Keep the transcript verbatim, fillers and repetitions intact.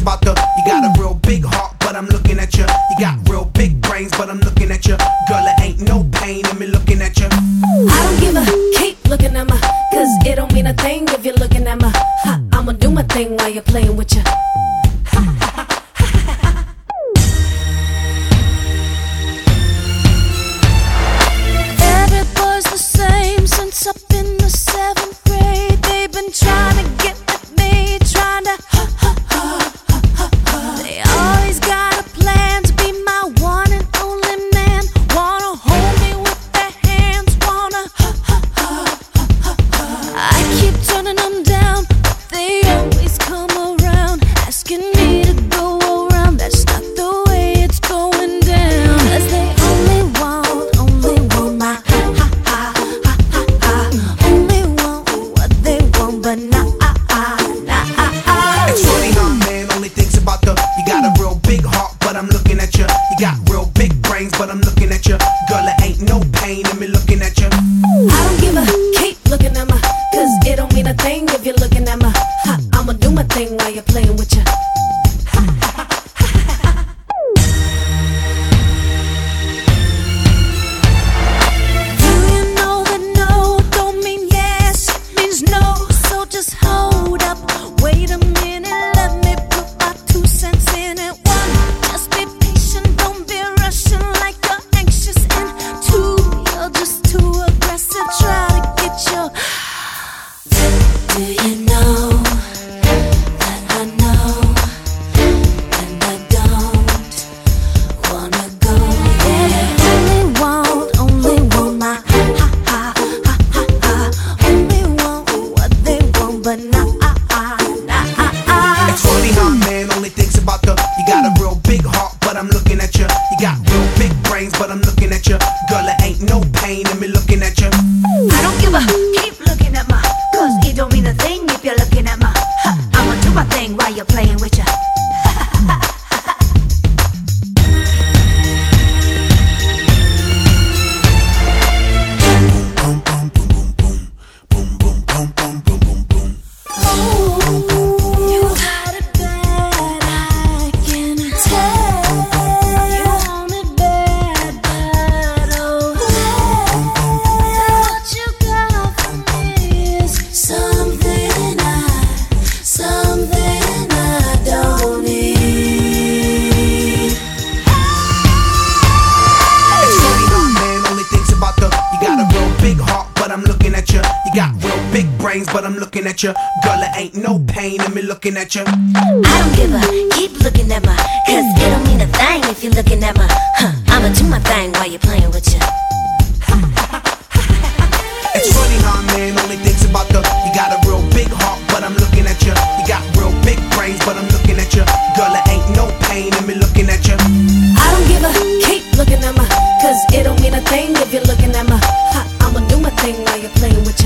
about the, you got a real big heart, but I'm looking at you. You got real big brains, but I'm looking at you. Girl, it ain't no pain in me looking at you. I don't give a, keep looking at me, cause it don't mean a thing if you're looking at me. Ha, I'ma do my thing while you're playing with you. Every boy's the same since up in the seventh grade. They've been trying to get with me, trying to ha ha ha ha ha. They always got a plan to be my one and only man. Wanna hold me with their hands, wanna ha ha ha ha ha. I keep turning them down, but they always come around, asking me to go around. That's not the way it's going down. Cause they only want, only want my ha ha ha ha ha ha. Only want what they want, but not ah ah, not ah ah. It's funny how a man only thinks about the, you got a real big heart, but I'm looking at you. You got real big brains, but I'm looking at you. Girl, it ain't no pain in me looking at you. I don't give a, keep looking at me, cause it don't mean a thing if you're looking at me. Ha, I'ma do my thing while you're playing with you. Do you know that no don't mean yes, it means no? So just hold up, wait a minute, let me put my two cents in it. One, just be patient, don't be rushing like you're anxious. And two, you're just too aggressive, try to get your. Do you know that I know, and I don't wanna go? Yeah, only want, only want my ha ha ha ha ha ha. Only want what they want, but not ah ah, not ah ah. It's funny how a man only thinks about the, you got a real big heart, but I'm looking at you. You got real big brains, but I'm looking at you. Girl, it ain't no pain in me looking at you. I don't give a, keep looking at me, cause it don't mean a thing if you're looking at me. Ha, I'ma do my thing while you're playing with ya. You got it bad, I can tell. You want it bad, bad, oh. What you got for me is something I, something I don't need. It's funny how a man only thinks about the, you got a real big heart, but I'm looking at you. You got real big brains, but I'm looking at you. Girl, it ain't no pain in me looking at you. I don't give a, keep looking at me, cause it don't mean a thing if you're looking at me. Huh, I'ma do my thing while you're playing with ya. It's funny how a man only thinks about the, you got a real big heart, but I'm looking at you. You got real big brains, but I'm looking at you. Girl, it ain't no pain in me looking at you. I don't give a, keep looking at me, cause it don't mean a thing if you're looking at me. Ha, I'ma do my thing while you're playing with you.